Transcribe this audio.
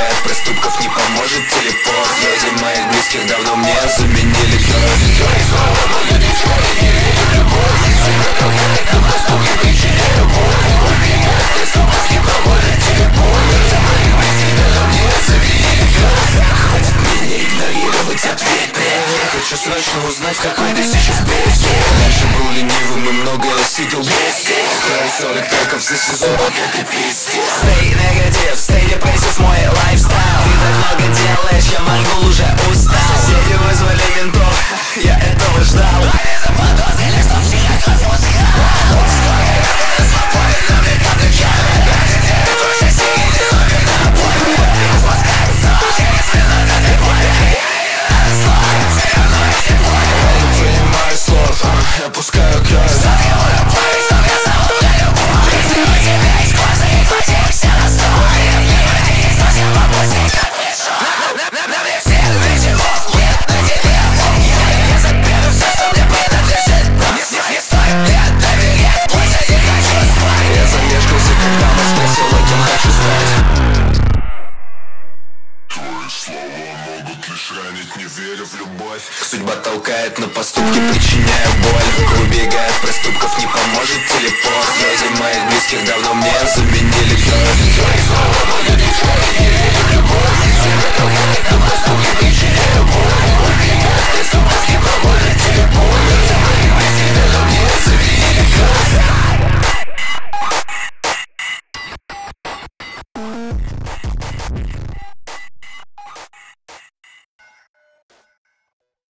Убегая от проступков, не поможет телепорт. Слезы моих близких давно мне заменили кровь. Твои слова могут не верить в любовь. Сука, как я на поступке причиняю боль. Убегая от проступков, не поможет телепорт. Слезы моих близких давно мне заменили кровь. Хватит меня игнорировать ответ. Я хочу срочно узнать, в какой ты сейчас песне. Раньше был ленивым и многое сидел без сил. 40 треков за сезон, это пиздец. Stay негатив, stay депрессив, мой лайфстайл. Ты так много делаешь, я мангул уже устал. Соседи вызвали ментов, я этого ждал. Они заподозрили, что в силе кровь музыка. История, которая свободен, но мне как начало. Тоже сидит, но видно больно. Распускается, через минут этой боли. Слава, все равно эти боли. Я не понимаю слов, я пускаю кровь. Заткиваю память, но я забыл для любого. Если у тебя есть глаза, и хватит все на стол. Я в ней родились, но все попустить, как пришел. На мне все ничего, нет, на тебе обум. Я заберу все, что мне принадлежит. Не стоит лет, доверять, больше не хочу спать. Я замешкался, когда мы спросила, кем хочу стать. Твои слова могут лишь ранить, не веря в любовь. Судьба толкает на поступки, причиняя боль. Убегая от проступков, не поможет телепорт. Слезы моих близких давно мне заменили кровь. Твои слова могут лишь ранить, не веря в любовь. Судьба толкает на поступки, причиняя боль. Убегая от проступков, не поможет телепорт.